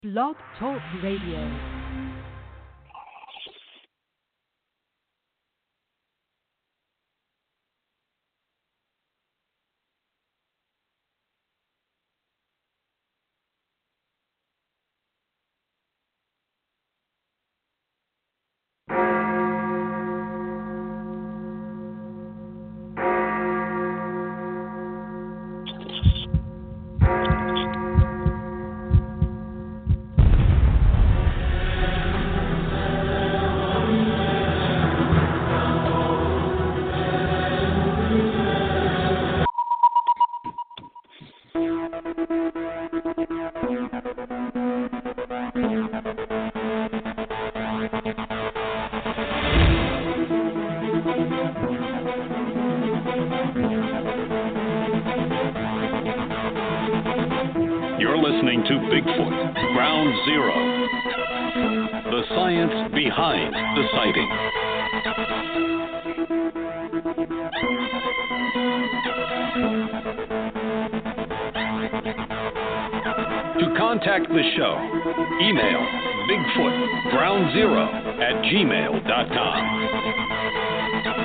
Blog Talk Radio. You're listening to Bigfoot, Ground Zero. The science behind the sighting. To contact the show, email bigfootgroundzero@gmail.com.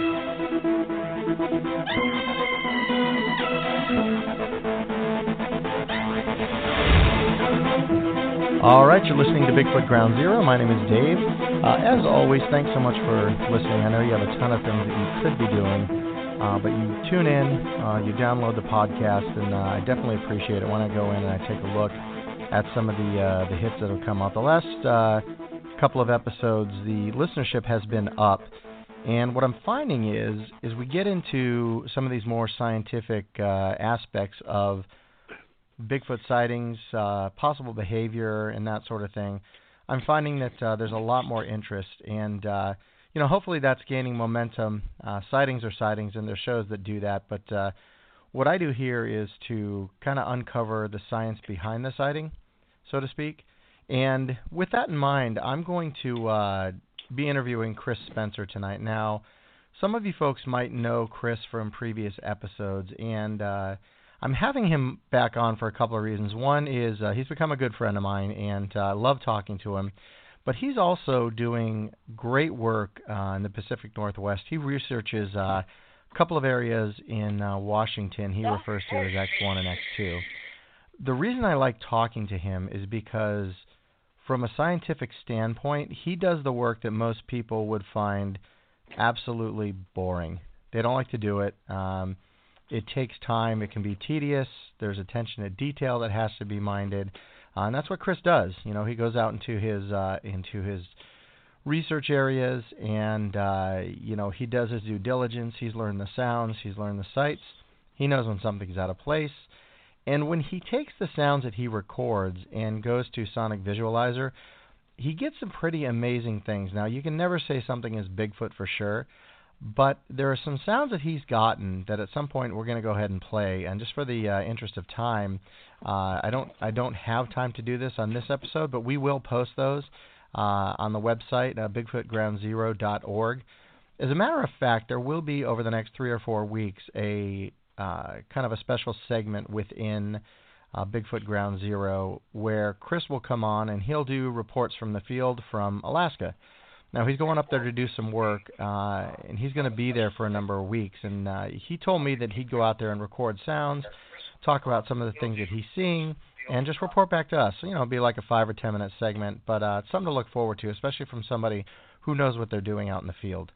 All right, you're listening to Bigfoot Ground Zero. My name is Dave. As always, thanks so much for listening. I know you have a ton of things that you could be doing, but you tune in, you download the podcast, and I definitely appreciate it when I go in and I take a look at some of the hits that have come out. The last couple of episodes, the listenership has been up, and what I'm finding is we get into some of these more scientific aspects of Bigfoot sightings, possible behavior, and that sort of thing. I'm finding that there's a lot more interest, and hopefully that's gaining momentum. Sightings are sightings, and there's shows that do that. But what I do here is to kind of uncover the science behind the sighting, so to speak. And with that in mind, I'm going to be interviewing Chris Spencer tonight. Now, some of you folks might know Chris from previous episodes, and I'm having him back on for a couple of reasons. One is he's become a good friend of mine, and I love talking to him. But he's also doing great work in the Pacific Northwest. He researches a couple of areas in Washington he refers to as X1 and X2. The reason I like talking to him is because from a scientific standpoint, he does the work that most people would find absolutely boring. They don't like to do it. It takes time. It can be tedious. There's attention to detail that has to be minded, and that's what Chris does. He goes out into his research areas, and he does his due diligence. He's learned the sounds. He's learned the sights. He knows when something's out of place, and when he takes the sounds that he records and goes to Sonic Visualizer, he gets some pretty amazing things. Now, you can never say something is Bigfoot for sure, but there are some sounds that he's gotten that at some point we're going to go ahead and play. And just for the interest of time, I don't have time to do this on this episode, but we will post those on the website, bigfootgroundzero.org. As a matter of fact, there will be over the next 3 or 4 weeks a kind of a special segment within Bigfoot Ground Zero where Chris will come on and he'll do reports from the field from Alaska. Now, he's going up there to do some work, and he's going to be there for a number of weeks. And he told me that he'd go out there and record sounds, talk about some of the things that he's seeing, and just report back to us. So, it'll be like a 5 or 10 minute segment, but it's something to look forward to, especially from somebody who knows what they're doing out in the field.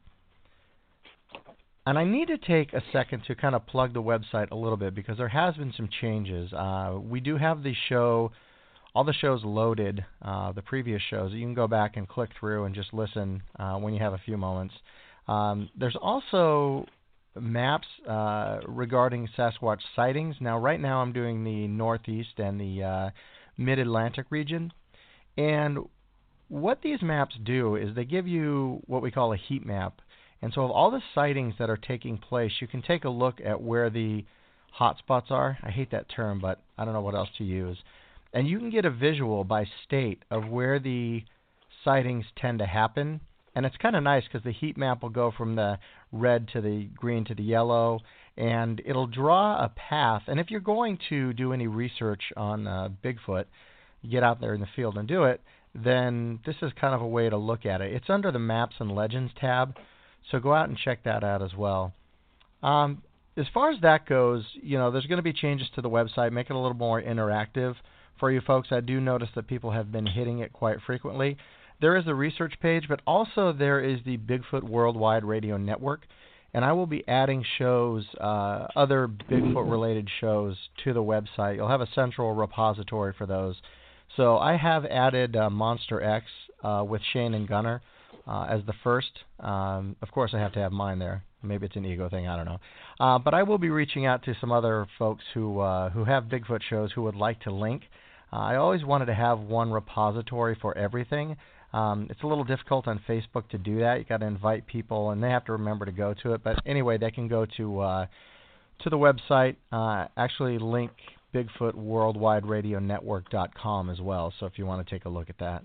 And I need to take a second to kind of plug the website a little bit because there has been some changes. We do have the show, all the shows loaded, the previous shows. You can go back and click through and just listen when you have a few moments. There's also maps regarding Sasquatch sightings. Now, right now I'm doing the Northeast and the Mid-Atlantic region. And what these maps do is they give you what we call a heat map. And so of all the sightings that are taking place, you can take a look at where the hot spots are. I hate that term, but I don't know what else to use. And you can get a visual by state of where the sightings tend to happen. And it's kind of nice because the heat map will go from the red to the green to the yellow, and it'll draw a path. And if you're going to do any research on Bigfoot, you get out there in the field and do it, then this is kind of a way to look at it. It's under the Maps and Legends tab, so go out and check that out as well. As far as that goes, there's going to be changes to the website, make it a little more interactive for you folks. I do notice that people have been hitting it quite frequently. There is the research page, but also there is the Bigfoot Worldwide Radio Network, and I will be adding shows, other Bigfoot-related shows, to the website. You'll have a central repository for those. So I have added Monster X with Shane and Gunner as the first. Of course, I have to have mine there. Maybe it's an ego thing, I don't know. But I will be reaching out to some other folks who have Bigfoot shows who would like to link. I always wanted to have one repository for everything. It's a little difficult on Facebook to do that. You got to invite people, and they have to remember to go to it. But anyway, they can go to the website. Actually, link BigfootWorldwideRadioNetwork.com as well. So if you want to take a look at that.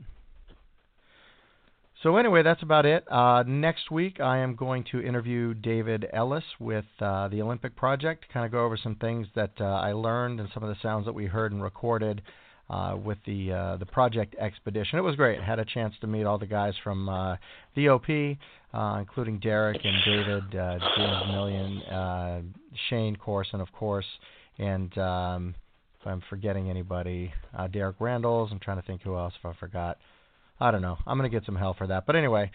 So anyway, that's about it. Next week, I am going to interview David Ellis with the Olympic Project, kind of go over some things that I learned and some of the sounds that we heard and recorded with the Project Expedition. It was great. I had a chance to meet all the guys from the OP, including Derek and David, James Million, Shane Corson, of course, and if I'm forgetting anybody, Derek Randalls. I'm trying to think who else if I forgot. I don't know. I'm going to get some help for that. But anyway,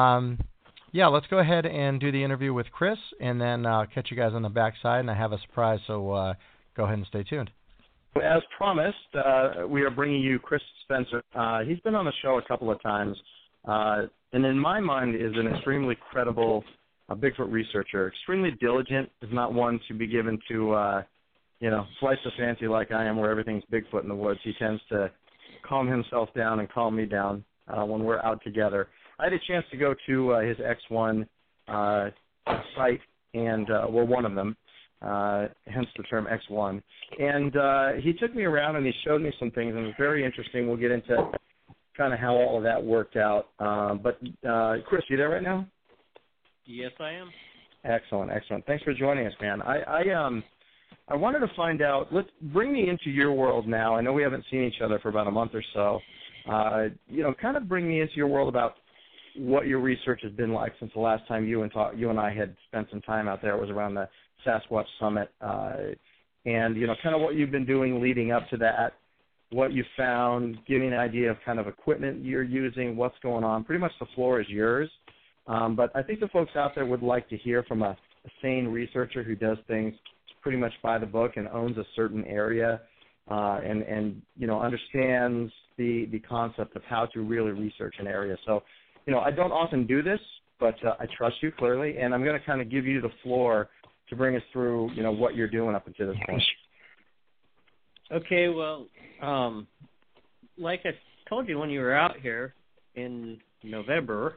let's go ahead and do the interview with Chris, and then catch you guys on the backside, and I have a surprise, so go ahead and stay tuned. As promised, we are bringing you Chris Spencer. He's been on the show a couple of times, and in my mind is an extremely credible Bigfoot researcher, extremely diligent, is not one to be given to, slice of fancy like I am where everything's Bigfoot in the woods. He tends to calm himself down and calm me down when we're out together. I had a chance to go to his X1 site, and we're one of them, hence the term X1. And he took me around and he showed me some things, and it was very interesting. We'll get into kind of how all of that worked out. But Chris, you there right now? Yes, I am. Excellent. Thanks for joining us, man. I wanted to find out, let's bring me into your world now. I know we haven't seen each other for about a month or so. Kind of bring me into your world about what your research has been like since the last time you and I had spent some time out there. It was around the Sasquatch Summit. And kind of what you've been doing leading up to that, what you found, giving an idea of kind of equipment you're using, what's going on. Pretty much the floor is yours. But I think the folks out there would like to hear from a sane researcher who does things pretty much by the book and owns a certain area and understands the concept of how to really research an area. So, I don't often do this, but I trust you clearly, and I'm going to kind of give you the floor to bring us through, what you're doing up until this point. Okay, well, like I told you when you were out here in November,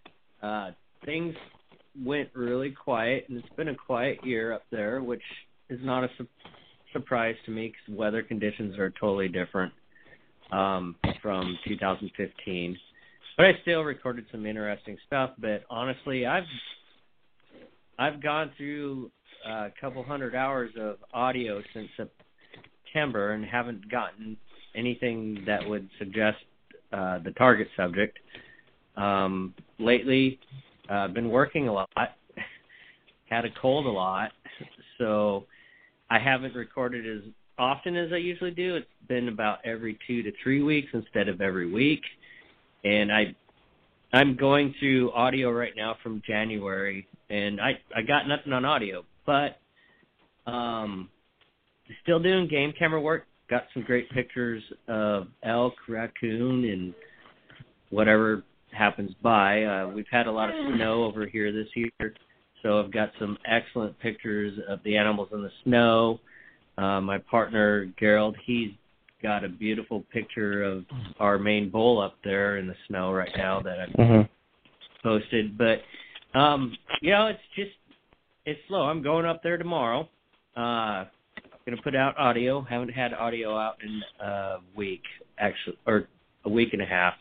things went really quiet, and it's been a quiet year up there, which is not a surprise to me because weather conditions are totally different from 2015. But I still recorded some interesting stuff. But honestly, I've gone through a couple hundred hours of audio since September and haven't gotten anything that would suggest the target subject. Lately, I've been working a lot, had a cold a lot, so I haven't recorded as often as I usually do. It's been about every 2 to 3 weeks instead of every week. And I'm going through audio right now from January, and I got nothing on audio, but still doing game camera work. Got some great pictures of elk, raccoon, and whatever happens by. We've had a lot of snow over here this year, so I've got some excellent pictures of the animals in the snow. My partner, Gerald, he's got a beautiful picture of our main bull up there in the snow right now that I've posted. But, it's slow. I'm going up there tomorrow. Going to put out audio. Haven't had audio out in a week, actually, or a week and a half.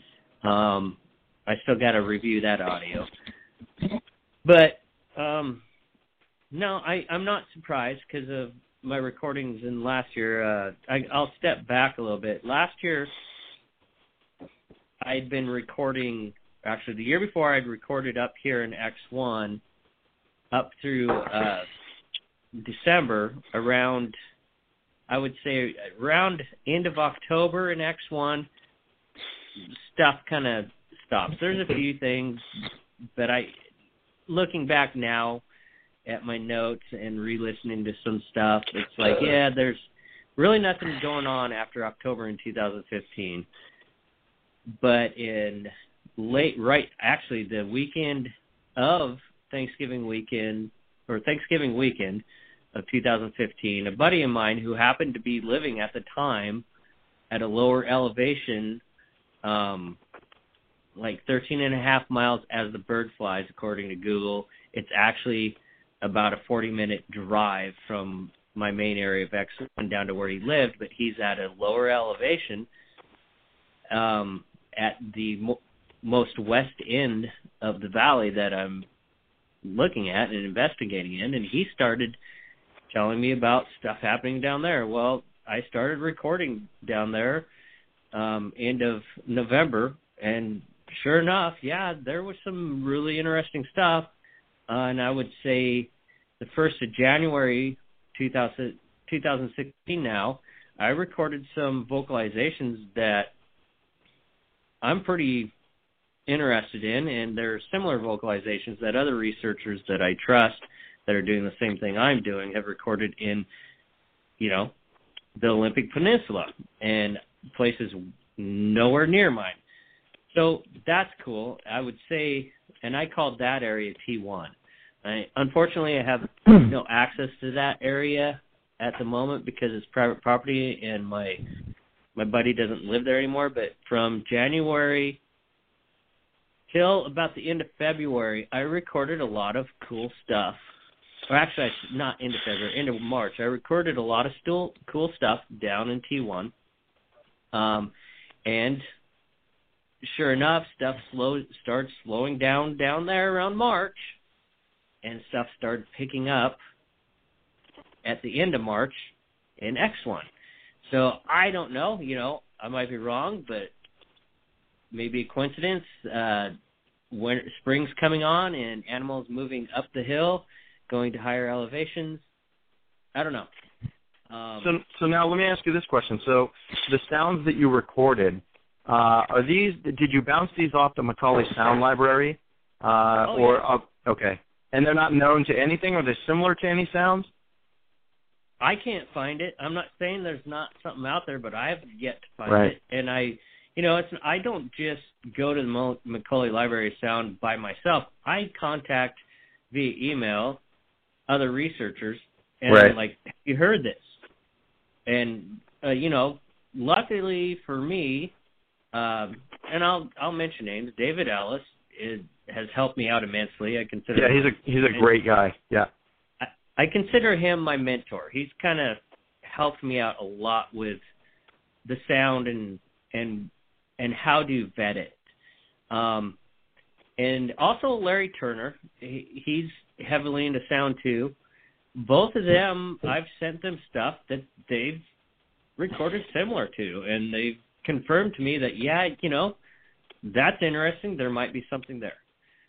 I still got to review that audio. But, no, I'm not surprised because of my recordings in last year, I'll step back a little bit. Last year, I'd been recording, actually the year before I'd recorded up here in X1 up through December, around, I would say around end of October in X1, stuff kind of stops. There's a few things, but looking back now at my notes and re-listening to some stuff, it's like, yeah, there's really nothing going on after October in 2015. But in actually the weekend of Thanksgiving weekend of 2015, a buddy of mine who happened to be living at the time at a lower elevation, like 13 and a half miles as the bird flies, according to Google. It's actually about a 40-minute drive from my main area of X1 down to where he lived, but he's at a lower elevation at the most west end of the valley that I'm looking at and investigating in, and he started telling me about stuff happening down there. Well, I started recording down there end of November, and sure enough, yeah, there was some really interesting stuff. And I would say the 1st of January 2016 now, I recorded some vocalizations that I'm pretty interested in, and there are similar vocalizations that other researchers that I trust that are doing the same thing I'm doing have recorded in, the Olympic Peninsula and places nowhere near mine. So that's cool. I would say, and I called that area T1. Unfortunately, I have no access to that area at the moment because it's private property and my buddy doesn't live there anymore. But from January till about the end of February, I recorded a lot of cool stuff. Or actually, not end of February, end of March. I recorded a lot of still cool stuff down in T1. And sure enough, stuff started slowing down there around March, and stuff started picking up at the end of March in X1. So I don't know, I might be wrong, but maybe a coincidence. When spring's coming on and animals moving up the hill, going to higher elevations. I don't know. So now let me ask you this question. So the sounds that you recorded, did you bounce these off the Macaulay Sound Library? Okay. And they're not known to anything? Are they similar to any sounds? I can't find it. I'm not saying there's not something out there, but I have yet to find it. And I don't just go to the Macaulay Library of Sound by myself. I contact via email other researchers and I'm like, have you heard this? And, luckily for me, and I'll mention names, David Ellis has helped me out immensely. I consider he's a great guy. Yeah. I consider him my mentor. He's kind of helped me out a lot with the sound and how to vet it. And also Larry Turner, he's heavily into sound too. Both of them, I've sent them stuff that they've recorded similar to, and they've confirmed to me that, that's interesting. There might be something there.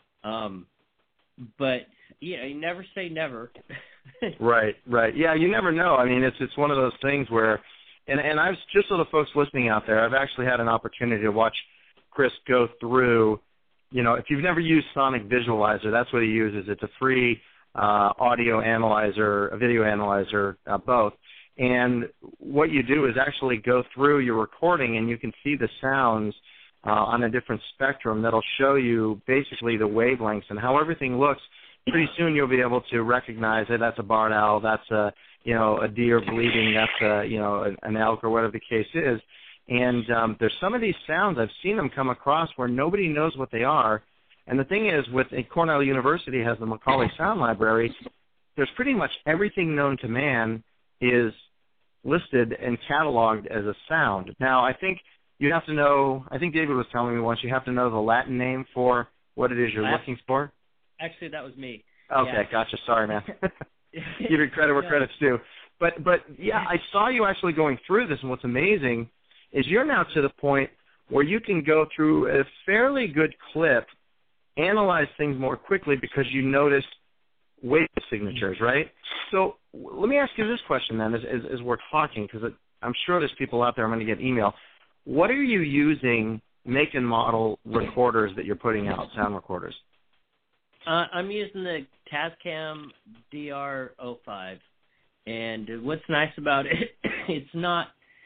But, you never say never. Right. Yeah, you never know. I mean, it's one of those things where, and I've, just so the folks listening out there, I've actually had an opportunity to watch Chris go through, if you've never used Sonic Visualizer, that's what he uses. It's a free audio analyzer, a video analyzer, both. And what you do is actually go through your recording and you can see the sounds on a different spectrum that'll show you basically the wavelengths and how everything looks. Pretty soon you'll be able to recognize that that's a barred owl, that's a deer bleeding, that's an elk or whatever the case is. And there's some of these sounds, I've seen them come across where nobody knows what they are. And the thing is, Cornell University has the Macaulay Sound Library, there's pretty much everything known to man is listed and cataloged as a sound. Now, I think you have to know, I think David was telling me once, you have to know the Latin name for what it is you're looking for. Actually, that was me. Okay, Gotcha. Sorry, man. Give me credit where credit's due. But yeah, I saw you actually going through this, and what's amazing is you're now to the point where you can go through a fairly good clip, analyze things more quickly because you notice wave signatures, right? So let me ask you this question then as we're talking, because I'm sure there's people out there I'm going to get email. What are you using make and model recorders that you're putting out, sound recorders? I'm using the Tascam DR05, and what's nice about it, it's not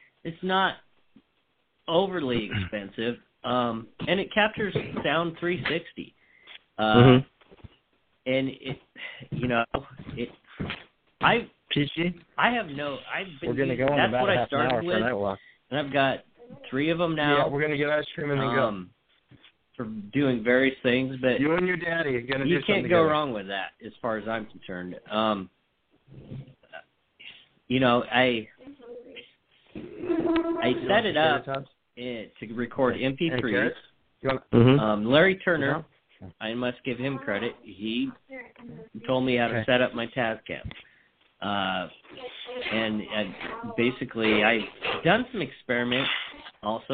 overly expensive, and it captures sound 360. And it, I have no. We're going to go in about half an hour for a night walk. And I've got 3 of them now. Yeah, we're going to get ice cream and then go. For doing various things, but you and your daddy are going to do something. You can't go wrong with that, as far as I'm concerned. I set it up to record MP3s. Larry Turner, I must give him credit. He told me how to set up my Tascam. And basically, I've done some experiments also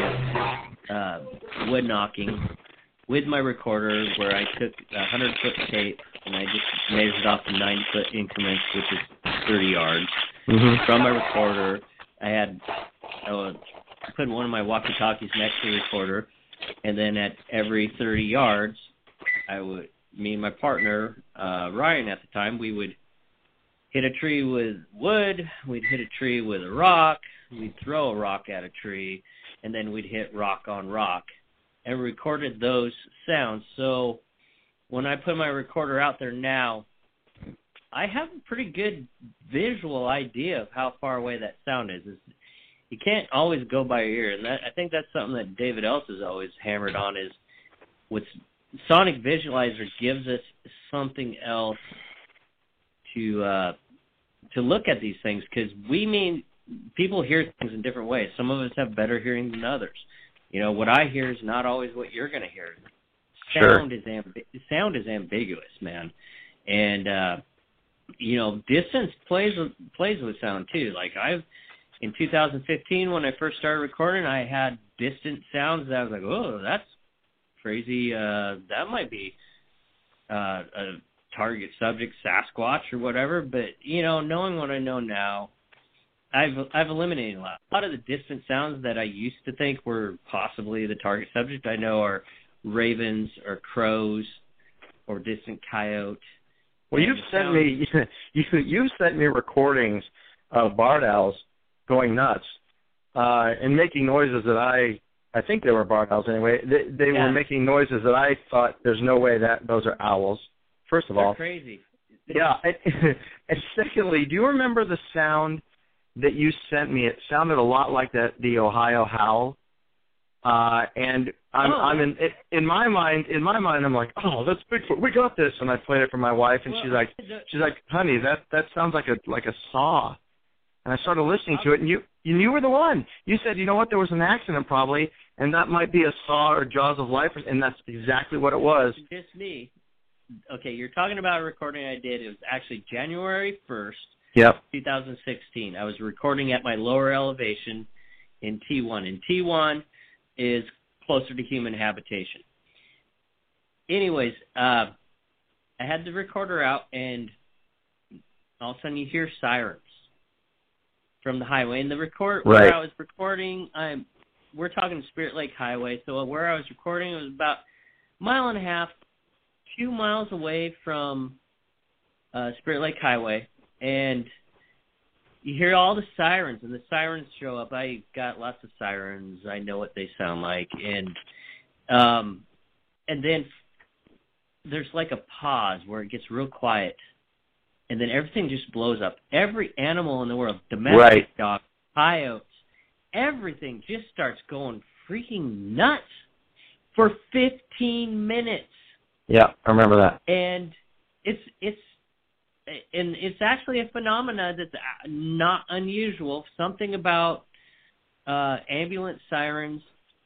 with wood knocking with my recorder, where I took 100-foot tape and I just measured off the 9-foot increments, which is 30 yards. From my recorder, I put one of my walkie-talkies next to the recorder, and then at every 30 yards, me and my partner, Ryan at the time, we would hit a tree with wood, we'd hit a tree with a rock, we'd throw a rock at a tree, and then we'd hit rock on rock, and recorded those sounds. So when I put my recorder out there now, I have a pretty good visual idea of how far away that sound is. You can't always go by your ear, and I think that's something that David Ellis has always hammered on, is with Sonic Visualizer gives us something else to look at these things, because people hear things in different ways. Some of us have better hearing than others. What I hear is not always what you're going to hear. Sound is ambiguous, man, and distance plays with sound too. Like in 2015, when I first started recording, I had distant sounds that I was like, oh, that's crazy. That might be a target subject, Sasquatch or whatever. But knowing what I know now, I've eliminated a lot of the distant sounds that I used to think were possibly the target subject. I know are ravens or crows or distant coyote. Well, you've sent me recordings of barred owls going nuts and making noises that I think they were barred owls anyway. They were making noises that I thought there's no way that those are owls. First of all, crazy. Yeah, and secondly, do you remember the sound that you sent me? It sounded a lot like the Ohio howl. And I'm in my mind, I'm like, oh, that's Bigfoot. We got this. And I played it for my wife, and she's like, honey, that sounds like a saw. And I started listening to it, and you were the one. You said, you know what, there was an accident probably, and that might be a saw or Jaws of Life, and that's exactly what it was. Just me. Okay, you're talking about a recording I did. It was actually January 1st, 2016. I was recording at my lower elevation in T1. And T1 is closer to human habitation. Anyways, I had the recorder out, and all of a sudden you hear sirens from the highway. And where I was recording, we're talking Spirit Lake Highway. So where I was recording, it was about a mile and a half, 2 miles away from Spirit Lake Highway, and you hear all the sirens, and the sirens show up. I got lots of sirens. I know what they sound like, and then there's like a pause where it gets real quiet, and then everything just blows up. Every animal in the world, domestic dogs, coyotes, everything just starts going freaking nuts for 15 minutes. Yeah, I remember that. And it's actually a phenomena that's not unusual. Something about ambulance sirens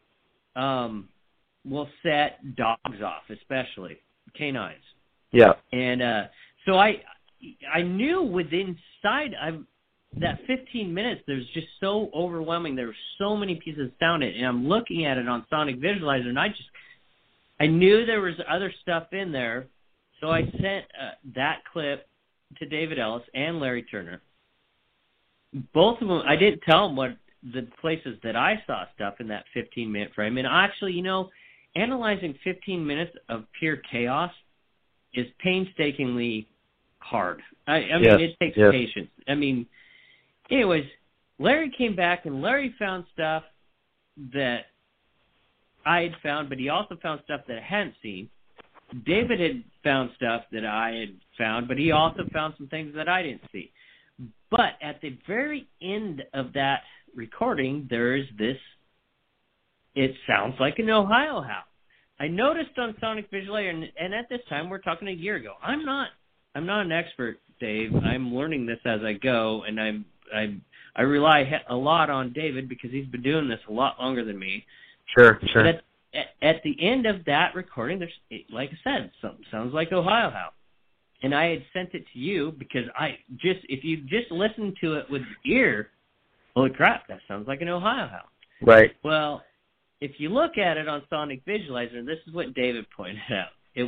will set dogs off, especially canines. Yeah. And so I knew within sight that 15 minutes, there's just so overwhelming. There were so many pieces of sound, and I'm looking at it on Sonic Visualizer, and I knew there was other stuff in there, so I sent that clip to David Ellis and Larry Turner. Both of them, I didn't tell them what the places that I saw stuff in that 15-minute frame. And actually, analyzing 15 minutes of pure chaos is painstakingly hard. I mean, it takes patience. I mean, anyways, Larry came back, and Larry found stuff that I had found, but he also found stuff that I hadn't seen. David had found stuff that I had found, but he also found some things that I didn't see. But at the very end of that recording, there is this, it sounds like an Ohio house. I noticed on Sonic Visualizer, and at this time, we're talking a year ago. I'm not an expert, Dave. I'm learning this as I go, and I rely a lot on David because he's been doing this a lot longer than me. Sure. But at the end of that recording, there's, like I said, something sounds like Ohio house. And I had sent it to you because if you just listen to it with your ear, holy crap, that sounds like an Ohio house. Right. Well, if you look at it on Sonic Visualizer, this is what David pointed out. It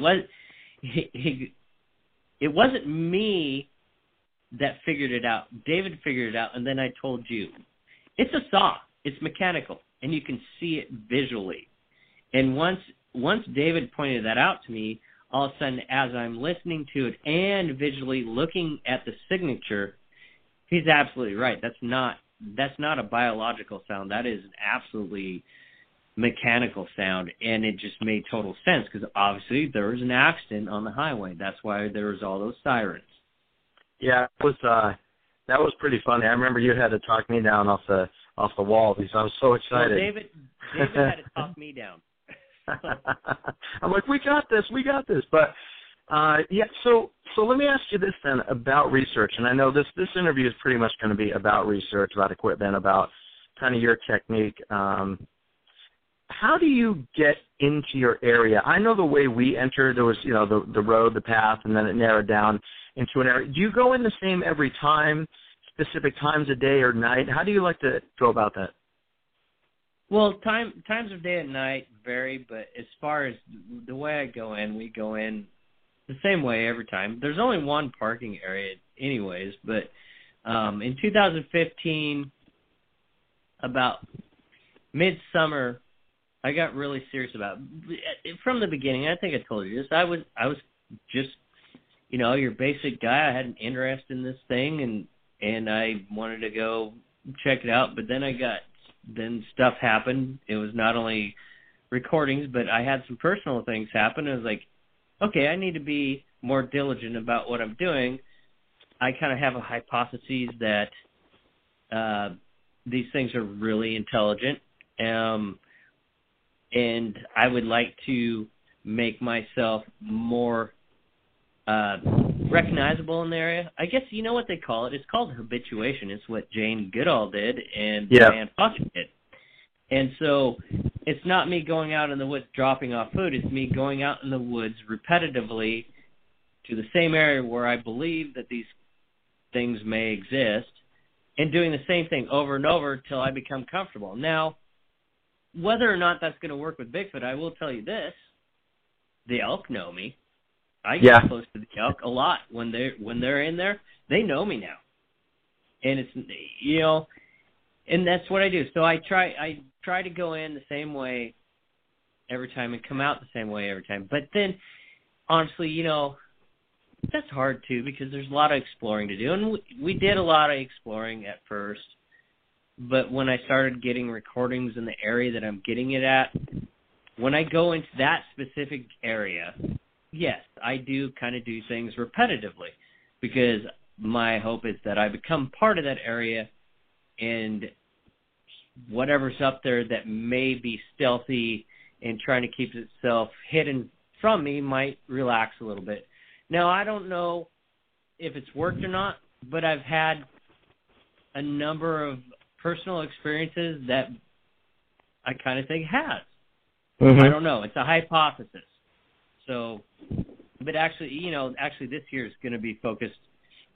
wasn't me that figured it out. David figured it out, and then I told you. It's a saw. It's mechanical, and you can see it visually. And once David pointed that out to me, all of a sudden, as I'm listening to it and visually looking at the signature, he's absolutely right. That's not a biological sound. That is an absolutely mechanical sound, and it just made total sense because obviously there was an accident on the highway. That's why there was all those sirens. Yeah, that was pretty funny. I remember you had to talk me down off the wall because I was so excited. Well, David had to talk me down. I'm like, we got this. But so let me ask you this then about research. And I know this interview is pretty much going to be about research, about equipment, about kind of your technique. How do you get into your area? I know the way we entered, there was the road, the path, and then it narrowed down into an area. Do you go in the same every time, specific times of day or night? How do you like to go about that? Well, times of day and night vary, but as far as the way I go in, we go in the same way every time. There's only one parking area anyways, but in 2015, about midsummer, I got really serious about it. From the beginning. I think I told you this. I was just, your basic guy. I had an interest in this thing, and I wanted to go check it out, but then stuff happened. It was not only recordings, but I had some personal things happen. I was like, okay, I need to be more diligent about what I'm doing. I kind of have a hypothesis that these things are really intelligent, and I would like to make myself more recognizable in the area. I guess you know what they call it. It's called habituation. It's what Jane Goodall did and Diane Foster did. And so it's not me going out in the woods dropping off food. It's me going out in the woods repetitively to the same area where I believe that these things may exist and doing the same thing over and over until I become comfortable. Now, whether or not that's going to work with Bigfoot, I will tell you this. The elk know me. I get close to the elk a lot. When they're in there, they know me now. And it's, and that's what I do. So I try to go in the same way every time and come out the same way every time. But then, honestly, that's hard too because there's a lot of exploring to do. And we did a lot of exploring at first. But when I started getting recordings in the area that I'm getting it at, when I go into that specific area, yes, I do kind of do things repetitively because my hope is that I become part of that area and whatever's up there that may be stealthy and trying to keep itself hidden from me might relax a little bit. Now, I don't know if it's worked or not, but I've had a number of personal experiences that I kind of think has. Mm-hmm. I don't know. It's a hypothesis. So, but actually this year is going to be focused.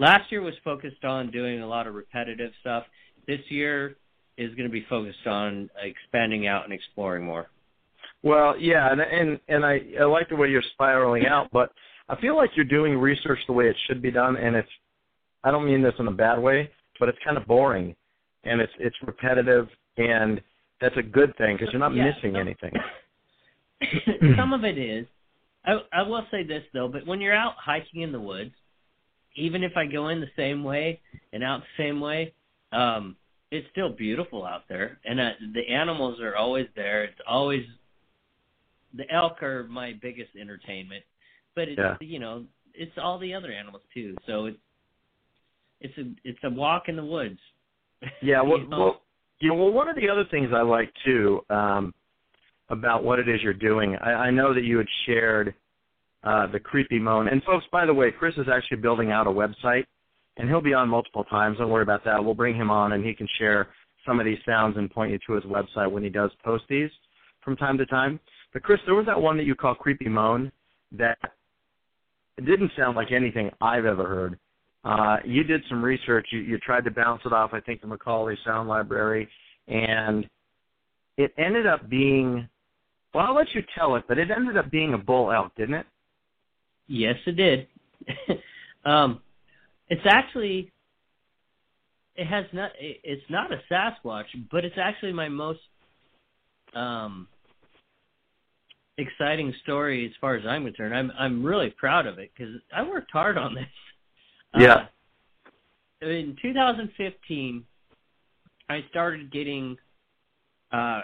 last year was focused on doing a lot of repetitive stuff. This year is going to be focused on expanding out and exploring more. Well, yeah, and I like the way you're spiraling out, but I feel like you're doing research the way it should be done, and I don't mean this in a bad way, but it's kind of boring, and it's repetitive, and that's a good thing because you're not missing anything. Some of it is. I will say this, though, but when you're out hiking in the woods, even if I go in the same way and out the same way, it's still beautiful out there, and the animals are always there. It's always the elk are my biggest entertainment, but it's it's all the other animals too. So it's a walk in the woods. Yeah, well, one of the other things I like too about what it is you're doing, I know that you had shared the Creepy Moan, and folks, by the way, Chris is actually building out a website. And he'll be on multiple times. Don't worry about that. We'll bring him on, and he can share some of these sounds and point you to his website when he does post these from time to time. But, Chris, there was that one that you call Creepy Moan that it didn't sound like anything I've ever heard. You did some research. You tried to bounce it off, I think, the Macaulay Sound Library, and it ended up being, well, I'll let you tell it, but it ended up being a bull elk, didn't it? Yes, it did. It's actually, it's not a Sasquatch, but it's actually my most exciting story as far as I'm concerned. I'm really proud of it because I worked hard on this. Yeah. In 2015, I started getting, it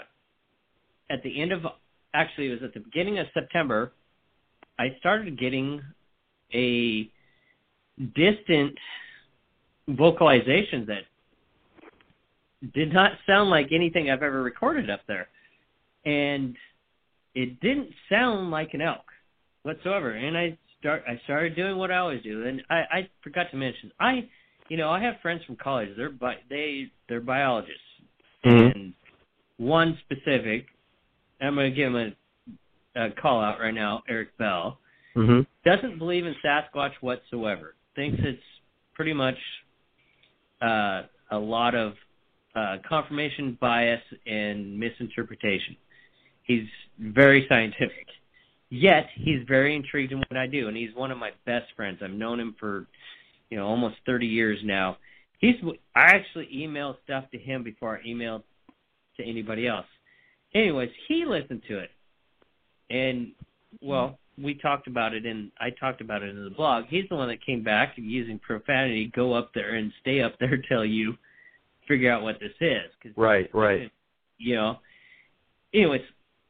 was at the beginning of September, I started getting a distant vocalization that did not sound like anything I've ever recorded up there. And it didn't sound like an elk whatsoever. And I started doing what I always do. And I forgot to mention, I have friends from college. They're biologists. Mm-hmm. And one specific, I'm going to give him a call out right now, Eric Bell, mm-hmm. doesn't believe in Sasquatch whatsoever. Thinks it's pretty much a lot of confirmation bias and misinterpretation. He's very scientific, yet he's very intrigued in what I do, and he's one of my best friends. I've known him for almost 30 years now. I actually emailed stuff to him before I emailed to anybody else. Anyways, he listened to it, and we talked about it, and I talked about it in the blog. He's the one that came back and using profanity, go up there and stay up there till you figure out what this is. Right. Anyways,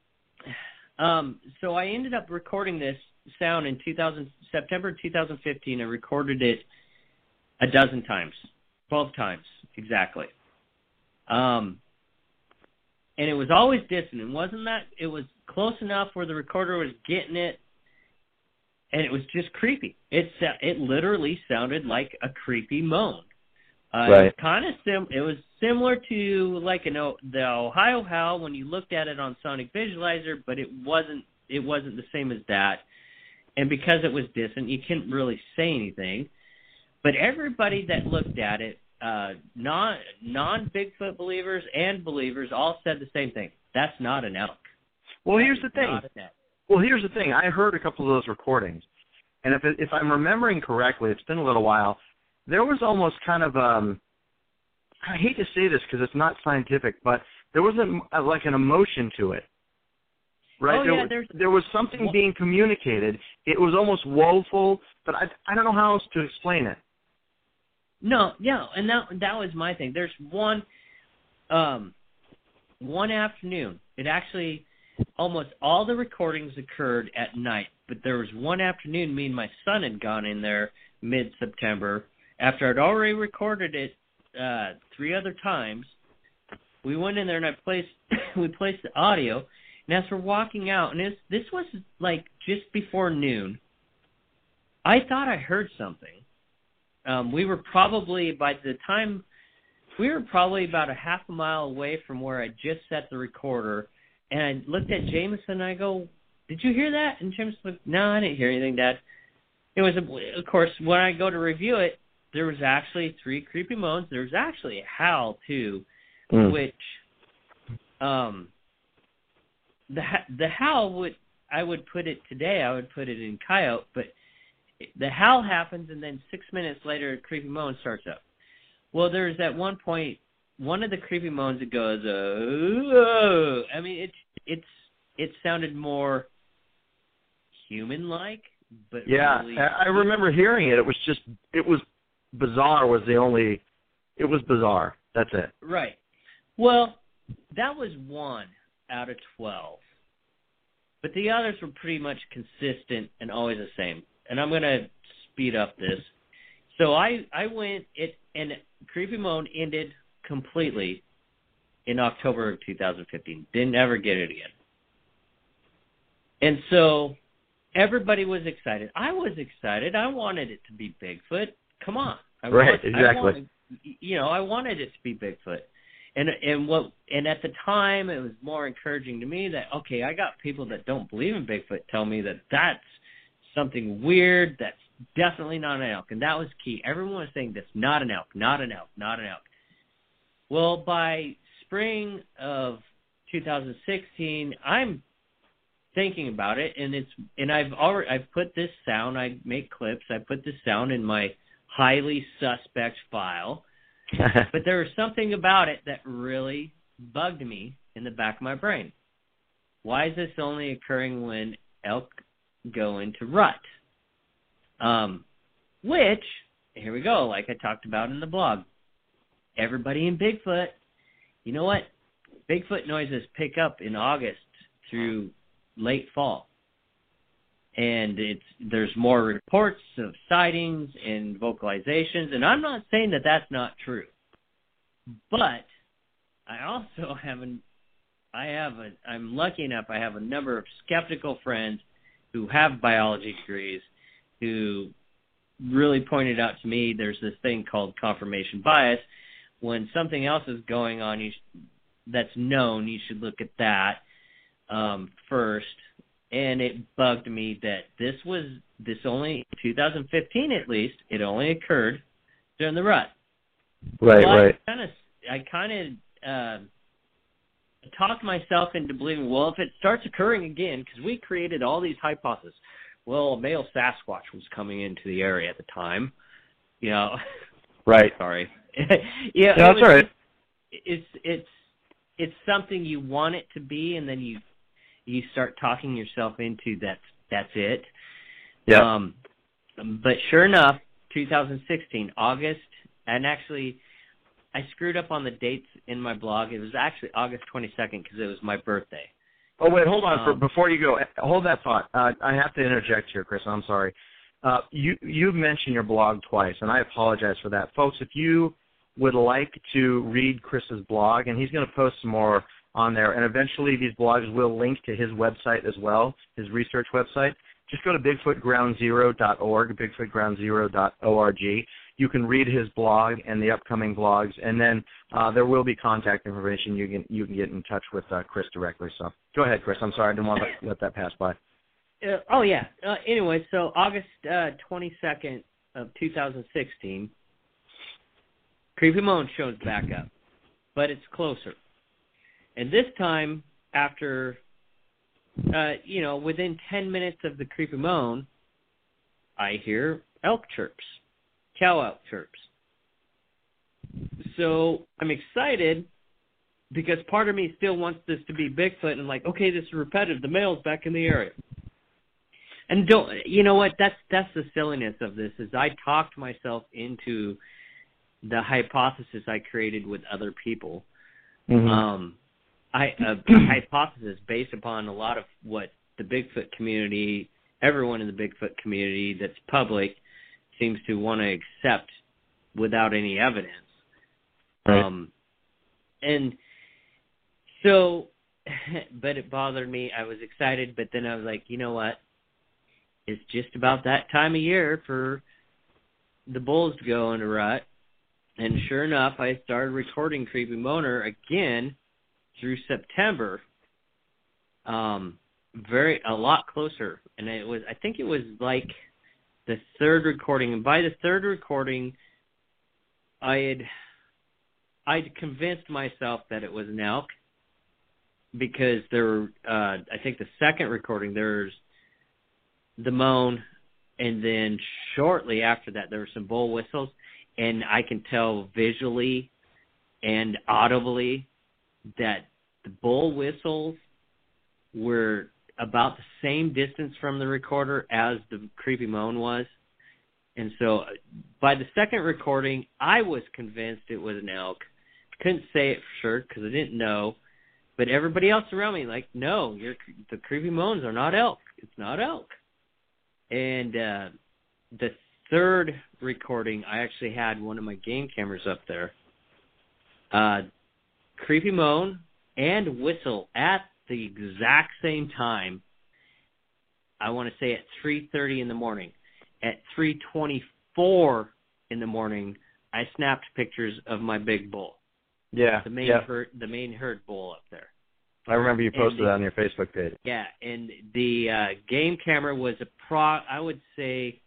so I ended up recording this sound in September 2015. I recorded it a dozen times, 12 times exactly. And it was always distant. It was close enough where the recorder was getting it, and it was just creepy. It literally sounded like a creepy moan. Right. It was similar to like the Ohio Howl when you looked at it on Sonic Visualizer, but it wasn't the same as that. And because it was distant, you couldn't really say anything. But everybody that looked at it, non-Bigfoot believers and believers, all said the same thing. That's not an elk. Well, here's the thing. I heard a couple of those recordings, and if I'm remembering correctly, it's been a little while. There was almost kind of I hate to say this because it's not scientific, but there was like an emotion to it, right? There was something being communicated. It was almost woeful, but I don't know how else to explain it. No, yeah, and that was my thing. There's one afternoon. It actually. Almost all the recordings occurred at night, but there was one afternoon me and my son had gone in there mid-September. After I'd already recorded it 3 other times, we went in there and we placed the audio, and as we're walking out, and this was like just before noon, I thought I heard something. We were probably about a half a mile away from where I just set the recorder. And I looked at Jameson and I go, "Did you hear that?" And Jameson was like, "No, I didn't hear anything, Dad." It was, of course, when I go to review it, there was actually 3 creepy moans. There was actually a howl too, which the howl I would put it today. I would put it in coyote, but the howl happens, and then 6 minutes later, a creepy moan starts up. Well, there's at one point one of the creepy moans that goes, oh. I mean, it sounded more human-like, but really, I remember hearing it. It was bizarre. It was bizarre. That's it. Right. Well, that was 1 out of 12, but the others were pretty much consistent and always the same. And I'm going to speed up this. So I went, and Creepy Moan ended completely in October of 2015. Didn't ever get it again. And so everybody was excited. I was excited. I wanted it to be Bigfoot. Come on. I wanted it to be Bigfoot. And at the time, it was more encouraging to me that, okay, I got people that don't believe in Bigfoot tell me that that's something weird, that's definitely not an elk. And that was key. Everyone was saying that's not an elk, not an elk, not an elk. Well, by spring of 2016, I'm thinking about it, and I've put this sound, I make clips, I put this sound in my highly suspect file. But there was something about it that really bugged me in the back of my brain. Why is this only occurring when elk go into rut? Which, here we go, like I talked about in the blog. Everybody in Bigfoot, you know what? Bigfoot noises pick up in August through late fall. And there's more reports of sightings and vocalizations, and I'm not saying that that's not true. But I also I'm lucky enough, I have a number of skeptical friends who have biology degrees who really pointed out to me there's this thing called confirmation bias. When something else is going on that's known, you should look at that first. And it bugged me that this only 2015 at least, it only occurred during the rut. Right. I kind of talked myself into believing, well, if it starts occurring again, because we created all these hypotheses. Well, a male Sasquatch was coming into the area at the time. You know. Right. Sorry. Yeah, that's all right. It's something you want it to be, and then you start talking yourself into that's it. Yeah. But sure enough, 2016, August, and actually I screwed up on the dates in my blog. It was actually August 22nd because it was my birthday. Oh, wait, hold on. Before you go, hold that thought. I have to interject here, Chris. I'm sorry. You've mentioned your blog twice, and I apologize for that. Folks, if you would like to read Chris's blog, and he's going to post some more on there, and eventually these blogs will link to his website as well, his research website. Just go to bigfootgroundzero.org, bigfootgroundzero.org. You can read his blog and the upcoming blogs, and then there will be contact information. You can get in touch with Chris directly. So go ahead, Chris. I'm sorry, I didn't want to let that pass by. Anyway, so August 22nd of 2016, Creepy Moan shows back up, but it's closer. And this time, after, within 10 minutes of the Creepy Moan, I hear elk chirps, cow elk chirps. So I'm excited because part of me still wants this to be Bigfoot, and like, okay, this is repetitive. The male's back in the area. And you know what? That's the silliness of this, is I talked myself into the hypothesis I created with other people. Mm-hmm. A hypothesis based upon a lot of what the Bigfoot community, everyone in the Bigfoot community that's public, seems to want to accept without any evidence. Right. And so, but it bothered me. I was excited, but then I was like, you know what? It's just about that time of year for the bulls to go into rut. And sure enough, I started recording Creepy Moaner again through September, a lot closer. And I think it was like the third recording. And by the third recording, I'd convinced myself that it was an elk because I think the second recording, there's the moan, and then shortly after that, there were some bull whistles, and I can tell visually and audibly that the bull whistles were about the same distance from the recorder as the creepy moan was. And so by the second recording, I was convinced it was an elk. Couldn't say it for sure because I didn't know. But everybody else around me, like, no, the creepy moans are not elk. It's not elk. And the third recording, I actually had one of my game cameras up there. Creepy moan and whistle at the exact same time. I want to say at 3:30 in the morning. At 3:24 in the morning, I snapped pictures of my big bull. Yeah. The main herd bull up there. I remember you posted that on your Facebook page. Yeah, and the game camera was I would say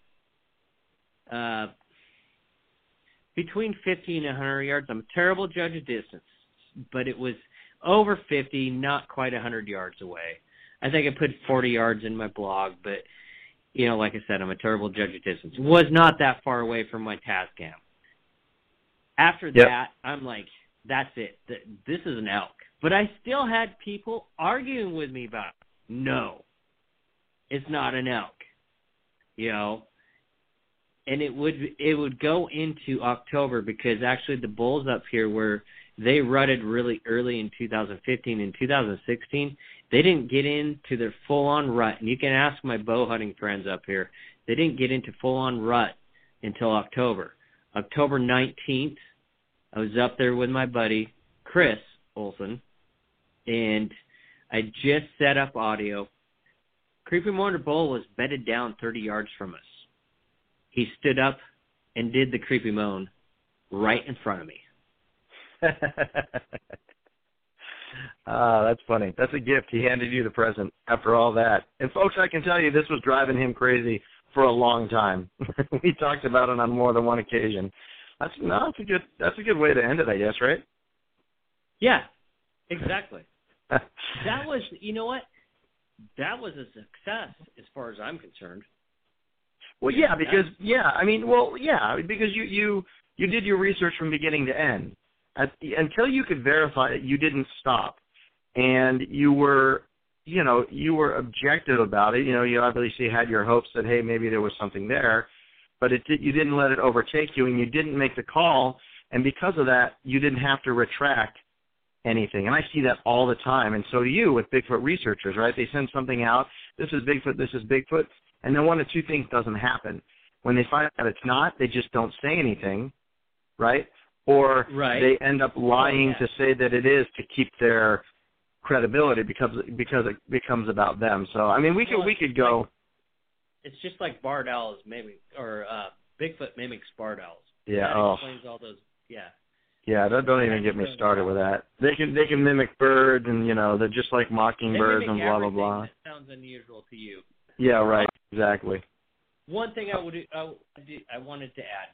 between 50 and 100 yards. I'm a terrible judge of distance, but it was over 50, not quite 100 yards away. I think I put 40 yards in my blog, but, like I said, I'm a terrible judge of distance. It was not that far away from my Tascam. After that, I'm like, that's it. This is an elk. But I still had people arguing with me about it. No, it's not an elk. And it would go into October because actually the bulls up here they rutted really early in 2015 and 2016. They didn't get into their full-on rut. And you can ask my bow hunting friends up here. They didn't get into full-on rut until October. October 19th, I was up there with my buddy, Chris Olson, and I just set up audio. Creepy Moaner Bull was bedded down 30 yards from us. He stood up and did the creepy moan right in front of me. That's funny. That's a gift. He handed you the present after all that. And folks, I can tell you this was driving him crazy for a long time. We talked about it on more than one occasion. That's a good way to end it, I guess, right? Yeah, exactly. That was, what? That was a success as far as I'm concerned. Well, because you did your research from beginning to end. Until you could verify that you didn't stop, and you were objective about it. You obviously had your hopes that, hey, maybe there was something there, but you didn't let it overtake you, and you didn't make the call, and because of that, you didn't have to retract anything. And I see that all the time, and so do you with Bigfoot researchers, right? They send something out, this is Bigfoot, and then one of two things doesn't happen. When they find out it's not, they just don't say anything, right? Or they end up lying to say that it is to keep their credibility because it becomes about them. So, I mean, we could go. It's just like barred owls or Bigfoot mimics barred owls. Yeah. That explains all those. Yeah. Yeah, don't even get me started with that. They can mimic birds, and they're just like mockingbirds and blah blah blah. That sounds unusual to you. Yeah, right. Exactly. One thing I wanted to add.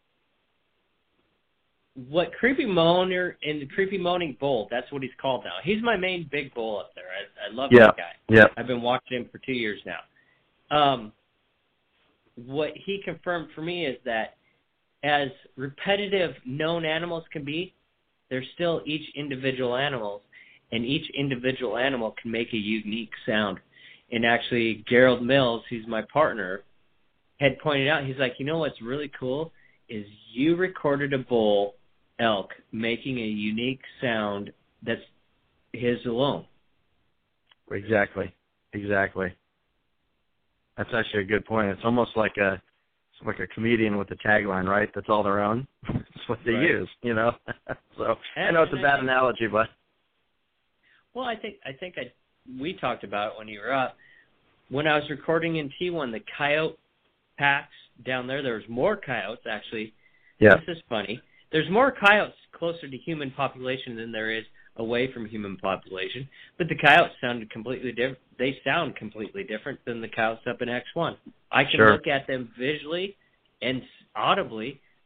What Creepy Moaner and the Creepy Moaning Bull, that's what he's called now. He's my main big bull up there. I love that guy. Yeah. I've been watching him for 2 years now. What he confirmed for me is that as repetitive known animals can be, they're still each individual animals, and each individual animal can make a unique sound. And actually, Gerald Mills, who's my partner, had pointed out, he's like, what's really cool is you recorded a bull elk making a unique sound that's his alone. Exactly. That's actually a good point. It's almost like a comedian with a tagline, right? That's all their own. That's what they use, So I know it's a bad analogy, but. Well, I think we talked about it when you were up. When I was recording in T1, the coyote packs down there was more coyotes, actually. Yeah. This is funny. There's more coyotes closer to human population than there is away from human population, but the coyotes sounded completely different. They sound completely different than the coyotes up in X1. I can look at them visually and audibly.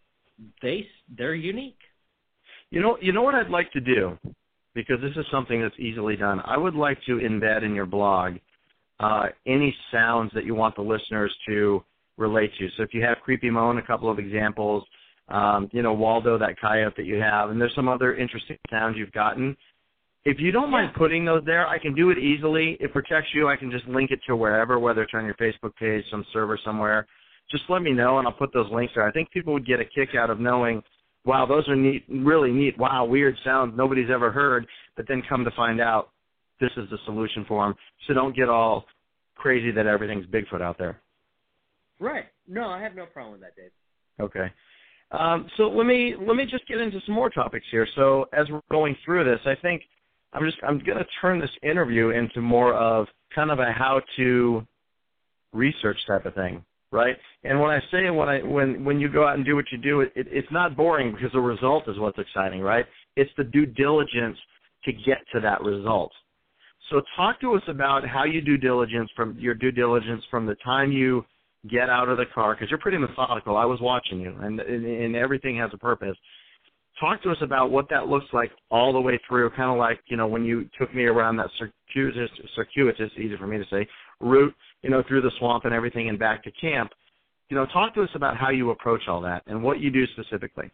they're unique. You know what I'd like to do, because this is something that's easily done. I would like to embed in your blog any sounds that you want the listeners to relate to. So if you have Creepy Moan, a couple of examples, Waldo, that coyote that you have, and there's some other interesting sounds you've gotten. If you don't mind putting those there, I can do it easily. It protects you. I can just link it to wherever, whether it's on your Facebook page, some server somewhere. Just let me know, and I'll put those links there. I think people would get a kick out of knowing, wow, those are neat, really neat, wow, weird sounds nobody's ever heard, but then come to find out this is the solution for them. So don't get all crazy that everything's Bigfoot out there. Right. No, I have no problem with that, Dave. Okay. So let me just get into some more topics here. So as we're going through this, I think I'm going to turn this interview into more of kind of a how-to research type of thing, right? And when I say when you go out and do what you do, it's not boring because the result is what's exciting, right? It's the due diligence to get to that result. So talk to us about how you do diligence from the time you get out of the car, because you're pretty methodical. I was watching you, and everything has a purpose. Talk to us about what that looks like all the way through, kind of like, when you took me around that circuitous, easy for me to say, route, through the swamp and everything and back to camp. Talk to us about how you approach all that and what you do specifically.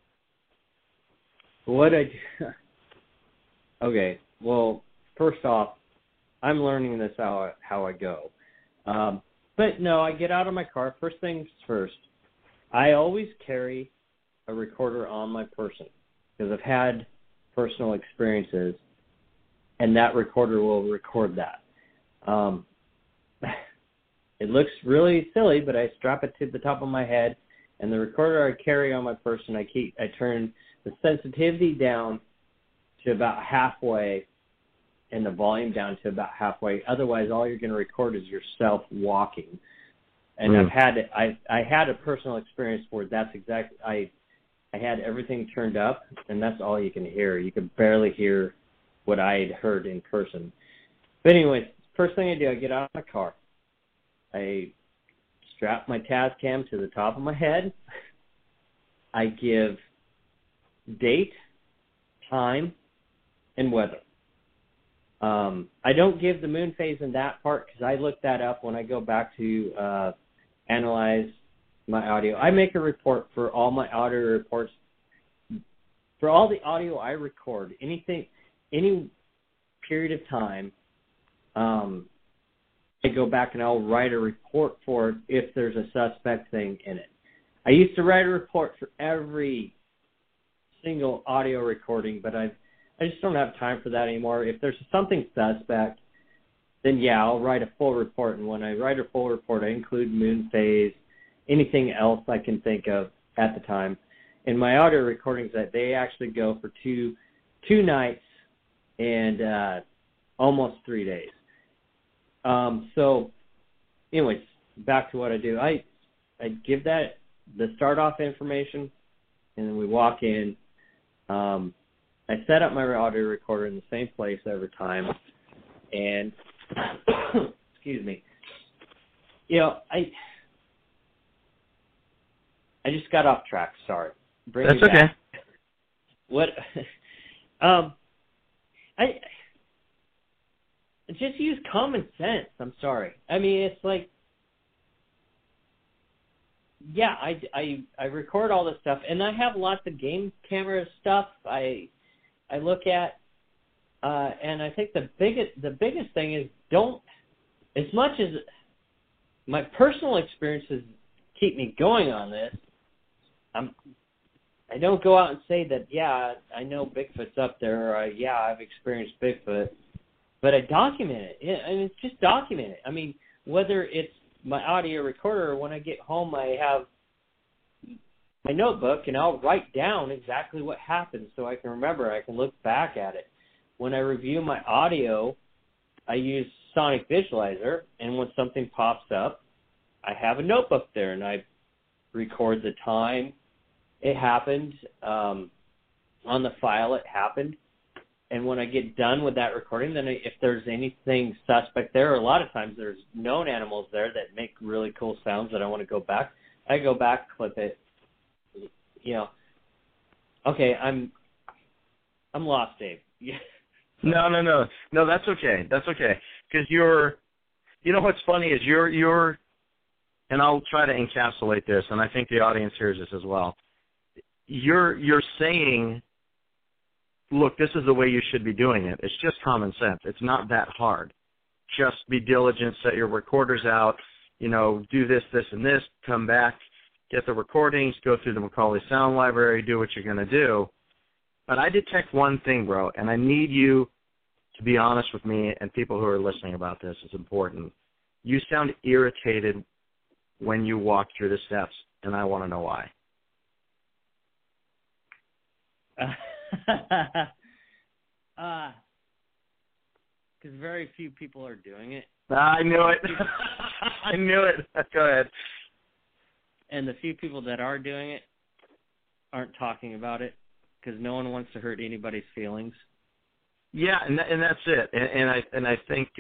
Okay, well, first off, I'm learning this how I go. But no, I get out of my car. First things first, I always carry a recorder on my person because I've had personal experiences, and that recorder will record that. It looks really silly, but I strap it to the top of my head, and the recorder I carry on my person, I turn the sensitivity down to about halfway and the volume down to about halfway. Otherwise, all you're going to record is yourself walking. And I had a personal experience where that's exactly, I had everything turned up, and that's all you can hear. You can barely hear what I had heard in person. But anyways, first thing I do, I get out of my car. I strap my Tascam to the top of my head. I give date, time, and weather. I don't give the moon phase in that part because I look that up when I go back to analyze my audio. I make a report for all my audio reports. For all the audio I record, any period of time, I go back and I'll write a report for it if there's a suspect thing in it. I used to write a report for every single audio recording, but I just don't have time for that anymore. If there's something suspect, then yeah, I'll write a full report. And when I write a full report, I include moon phase, anything else I can think of at the time. And my audio recordings, that they actually go for two nights and almost 3 days. So, anyways, back to what I do. I give that the start off information, and then we walk in. I set up my audio recorder in the same place every time, and excuse me. I just got off track. Sorry. That's okay. What? I just use common sense. I'm sorry. I mean, it's like, yeah, I record all this stuff, and I have lots of game camera stuff I look at, and I think the biggest thing is don't, as much as my personal experiences keep me going on this, I don't go out and say that, yeah, I know Bigfoot's up there, or yeah, I've experienced Bigfoot, but I document it. And it's just document it. I mean, whether it's my audio recorder or when I get home, I have my notebook, and I'll write down exactly what happened so I can remember. I can look back at it. When I review my audio, I use Sonic Visualizer, and when something pops up, I have a notebook there, and I record the time it happened, on the file it happened. And when I get done with that recording, then if there's anything suspect there, or a lot of times there's known animals there that make really cool sounds that I want to go back, I go back, clip it. Okay, I'm lost, Dave. Yeah. No, that's okay. That's okay. Because you know what's funny is you're, and I'll try to encapsulate this, and I think the audience hears this as well. You're saying, look, this is the way you should be doing it. It's just common sense. It's not that hard. Just be diligent, set your recorders out, do this, and this, come back, get the recordings, go through the Macaulay Sound Library, do what you're going to do. But I detect one thing, bro, and I need you to be honest with me and people who are listening about this. It's important. You sound irritated when you walk through the steps, and I want to know why. Because very few people are doing it. I knew it. I knew it. Go ahead. And the few people that are doing it aren't talking about it because no one wants to hurt anybody's feelings. Yeah, and that's it. And I think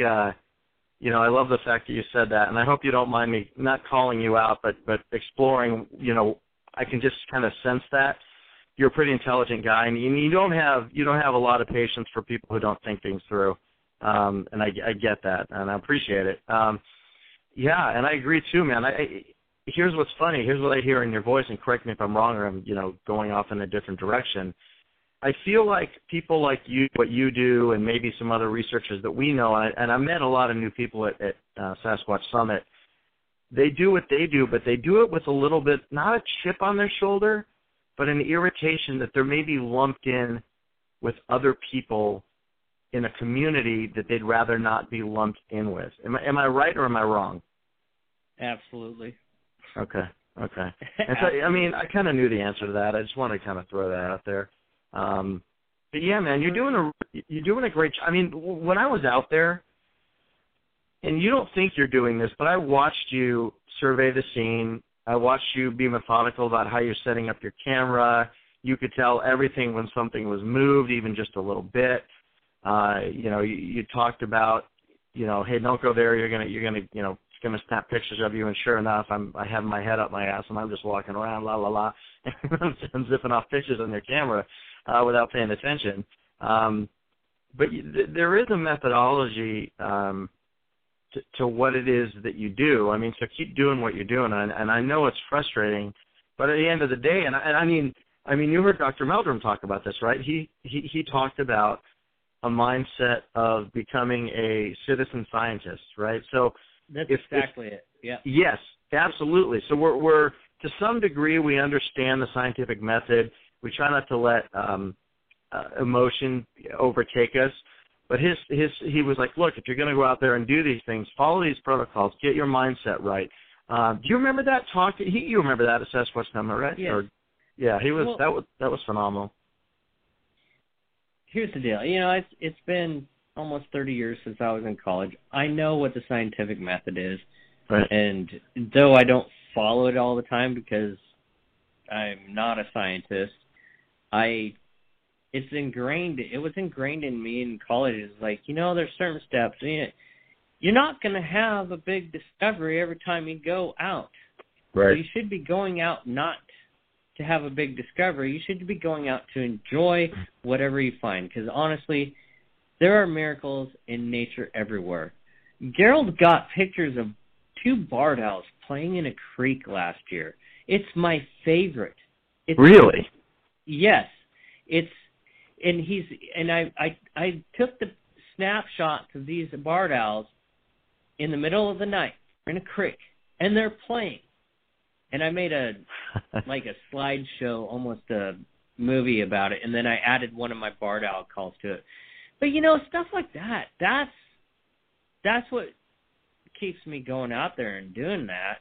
I love the fact that you said that, and I hope you don't mind me not calling you out, but exploring. I can just kind of sense that you're a pretty intelligent guy, and you don't have a lot of patience for people who don't think things through. And I get that, and I appreciate it. Yeah, and I agree too, man. Here's what's funny. Here's what I hear in your voice, and correct me if I'm wrong or I'm going off in a different direction. I feel like people like you, what you do, and maybe some other researchers that we know, and I met a lot of new people at Sasquatch Summit. They do what they do, but they do it with a little bit, not a chip on their shoulder, but an irritation that they're maybe lumped in with other people in a community that they'd rather not be lumped in with. Am I right or am I wrong? Absolutely. Okay. And so, I kind of knew the answer to that. I just want to kind of throw that out there. But yeah, man, you're doing a great job. When I was out there, and you don't think you're doing this, but I watched you survey the scene. I watched you be methodical about how you're setting up your camera. You could tell everything when something was moved, even just a little bit. You talked about, hey, don't go there. You're gonna snap pictures of you. And sure enough, I have my head up my ass and I'm just walking around, la la la, and zipping off pictures on your camera without paying attention. But there is a methodology to what it is that you do. So keep doing what you're doing, and I know it's frustrating, but at the end of the day, you heard Dr. Meldrum talk about this, right? He talked about a mindset of becoming a citizen scientist, right? So that's exactly it. Yeah. Yes, absolutely. So we're to some degree we understand the scientific method. We try not to let emotion overtake us. But he was like, look, if you're going to go out there and do these things, follow these protocols, get your mindset right. Do you remember that talk? You remember that at Sasquatch Summit, right? Yes. Yeah, he was. Well, that was phenomenal. Here's the deal. It's been almost 30 years since I was in college. I know what the scientific method is, right. And though I don't follow it all the time because I'm not a scientist, it was ingrained in me in college. It's like, there's certain steps. You're not going to have a big discovery every time you go out. Right. So you should be going out not to have a big discovery. You should be going out to enjoy whatever you find. Because honestly, there are miracles in nature everywhere. Gerald got pictures of 2 barred owls playing in a creek last year. It's my favorite. Really? Yes. I took the snapshots of these barred owls in the middle of the night in a creek, and they're playing. And I made a slideshow, almost a movie about it, and then I added one of my barred owl calls to it. But stuff like that. That's what keeps me going out there and doing that.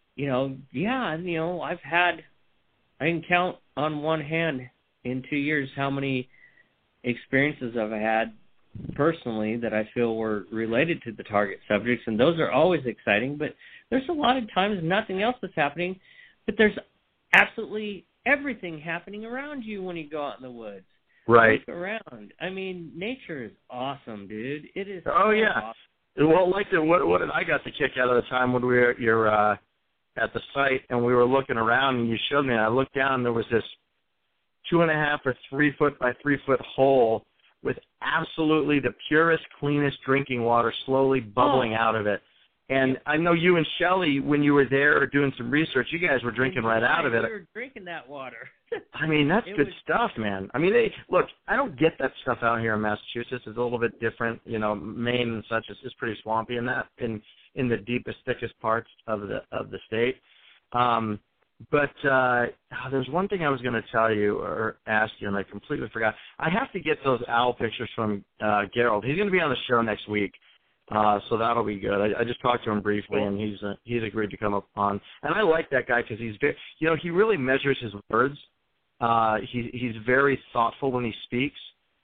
I can count on one hand in 2 years how many experiences I've had personally that I feel were related to the target subjects, and those are always exciting, but there's a lot of times nothing else is happening, but there's absolutely everything happening around you when you go out in the woods. Right. Look around. Nature is awesome, dude. It is yeah. Awesome. Well, what did I got the kick out of the time when we were at the site and we were looking around and you showed me, and I looked down and there was this 2.5 or 3 foot by 3 foot hole with absolutely the purest, cleanest drinking water slowly bubbling out of it. And I know you and Shelley, when you were there doing some research, you guys were drinking right out of it. We were drinking that water. I mean, that's good stuff, man. I mean, look, I don't get that stuff out here in Massachusetts. It's a little bit different. You know, Maine and such is pretty swampy in that, in the deepest, thickest parts of the state. But there's one thing I was going to tell you or ask you, and I completely forgot. I have to get those owl pictures from Gerald. He's going to be on the show next week. So that'll be good. I just talked to him briefly, and he's agreed to come up on. And I like that guy because he's very, he really measures his words. He's very thoughtful when he speaks.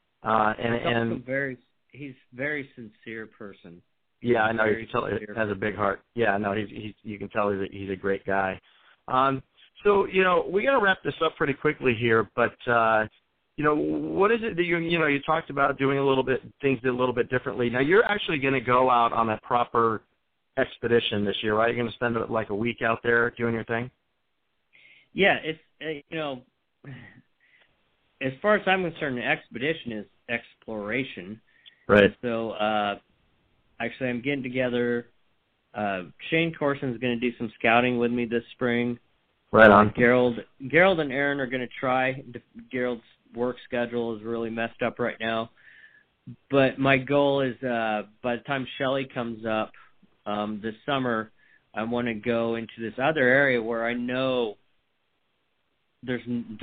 He's very sincere person. Yeah, I know. You can tell he has a big heart. Yeah, no, you can tell he's a great guy. So we got to wrap this up pretty quickly here, but. What is it that you talked about doing things a little bit differently. Now you're actually going to go out on a proper expedition this year, right? You're going to spend like a week out there doing your thing. Yeah, it's as far as I'm concerned, the expedition is exploration. Right. So actually, I'm getting together. Shane Corson's going to do some scouting with me this spring. Right on. Gerald and Aaron are going to try. Gerald's work schedule is really messed up right now. But my goal is by the time Shelley comes up this summer, I want to go into this other area where I know there's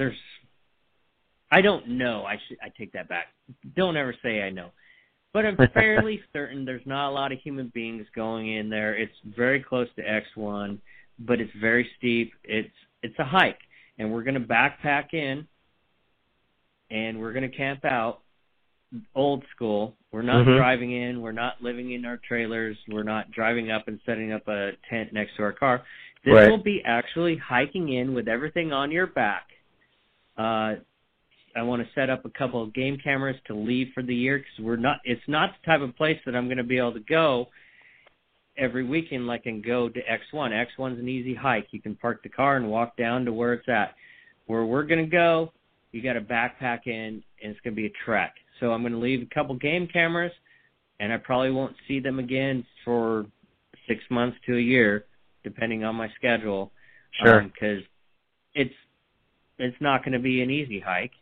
I don't know. I take that back. Don't ever say I know. But I'm fairly certain there's not a lot of human beings going in there. It's very close to X1, but it's very steep. It's a hike, and we're going to backpack in, and we're going to camp out old school. We're not driving in. We're not living in our trailers. We're not driving up and setting up a tent next to our car. This will be actually hiking in with everything on your back. I want to set up a couple of game cameras to leave for the year because it's not the type of place that I'm going to be able to go every weekend like and go to X1. X1's an easy hike. You can park the car and walk down to where it's at. Where we're going to go, you got to backpack in, and it's going to be a trek. So I'm going to leave a couple game cameras, and I probably won't see them again for 6 months to a year, depending on my schedule. Sure. Because it's not going to be an easy hike.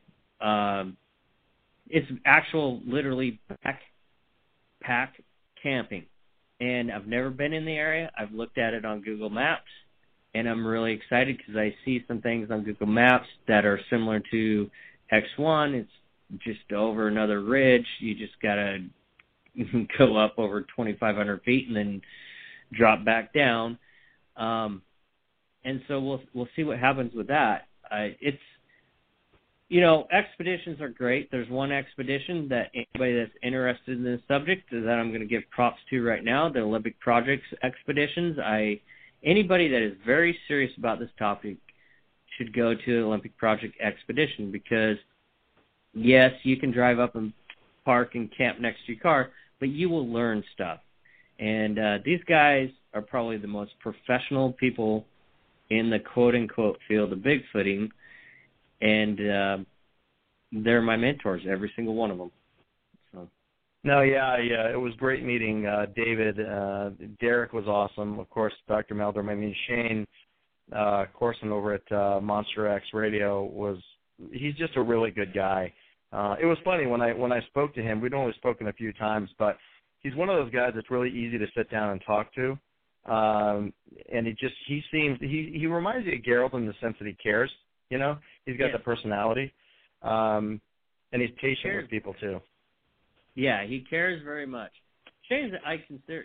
It's actual, literally backpack camping. And I've never been in the area. I've looked at it on Google Maps. And I'm really excited because I see some things on Google Maps that are similar to X1. It's just over another ridge. You just got to go up over 2,500 feet and then drop back down. And so we'll see what happens with that. Expeditions are great. There's one expedition that anybody that's interested in this subject that I'm going to give props to right now, the Olympic Project expeditions. Anybody that is very serious about this topic should go to the Olympic Project expedition because, yes, you can drive up and park and camp next to your car, but you will learn stuff. And these guys are probably the most professional people in the quote-unquote field of Bigfooting, and they're my mentors, every single one of them. No, yeah, it was great meeting David. Derek was awesome. Of course, Dr. Meldrum. I mean, Shane Corson over at Monster X Radio he's just a really good guy. It was funny when I spoke to him. We'd only spoken a few times, but he's one of those guys that's really easy to sit down and talk to. And he reminds me of Gerald in the sense that he cares. He's got the personality, and he's patient with people too. Yeah, he cares very much. Shane's, I consider,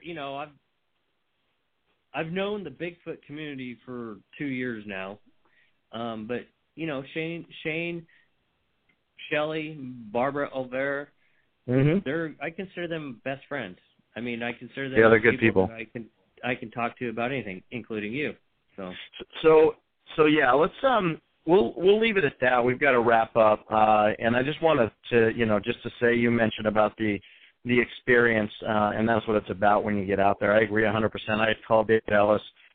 I've known the Bigfoot community for 2 years now, but Shane, Shelley, Barbara Olvera, I consider them best friends. I mean, I consider them they're good people. I can talk to about anything, including you. So yeah, let's we'll leave it at that. We've got to wrap up, and I just wanted to just to say you mentioned about the experience, and that's what it's about when you get out there. I agree 100%. I had called David Ellis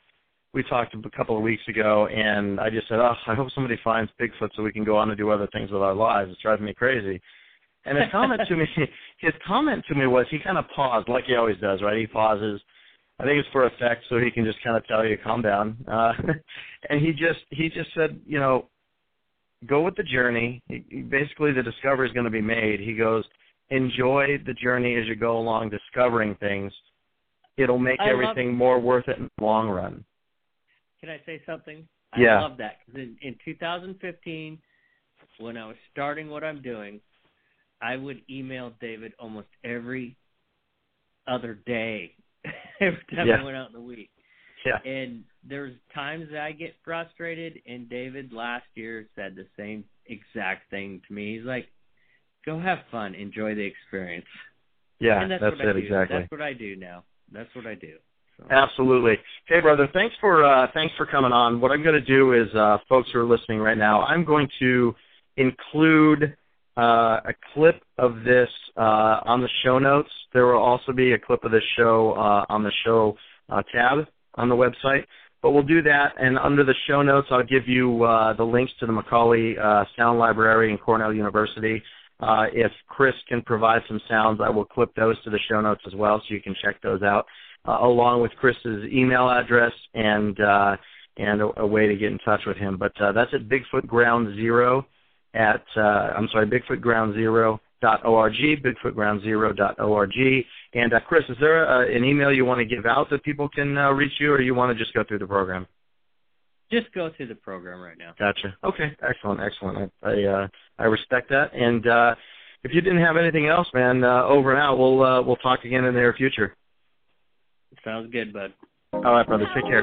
we talked a couple of weeks ago, and I just said, I hope somebody finds Bigfoot so we can go on and do other things with our lives. It's driving me crazy. And his comment to me was, he kind of paused, like he always does, right? He pauses. I think it's for effect, so he can just kind of tell you, calm down. And he just said, go with the journey. Basically, the discovery is going to be made. He goes, enjoy the journey as you go along discovering things. It'll make everything more worth it in the long run. Can I say something? Yeah. I love that. Because in 2015, when I was starting what I'm doing, I would email David almost every other day, every time I went out in the week. Yeah. And there's times that I get frustrated, and David last year said the same exact thing to me. He's like, go have fun, enjoy the experience. Yeah, and that's what I it, do. exactly. That's what I do now. That's what I do. So. Absolutely. Hey, brother, thanks for coming on. What I'm going to do is, folks who are listening right now, I'm going to include a clip of this on the show notes. There will also be a clip of this show on the show tab on the website. But we'll do that, and under the show notes, I'll give you the links to the Macaulay Sound Library and Cornell University. If Chris can provide some sounds, I will clip those to the show notes as well, so you can check those out, along with Chris's email address and a way to get in touch with him. But that's at Bigfoot Ground Zero at BigfootGroundZero.org, BigfootGroundZero.org. And Chris, is there an email you want to give out that people can reach you, or you want to just go through the program? Just go through the program right now. Gotcha. Okay. Excellent. I respect that. And if you didn't have anything else, man, over and out. We'll talk again in the near future. Sounds good, bud. All right, brother. Take care.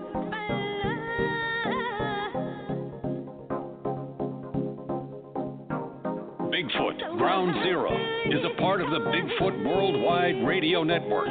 Bigfoot Ground Zero is a part of the Bigfoot Worldwide Radio Network.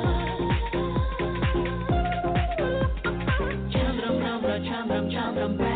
Chandram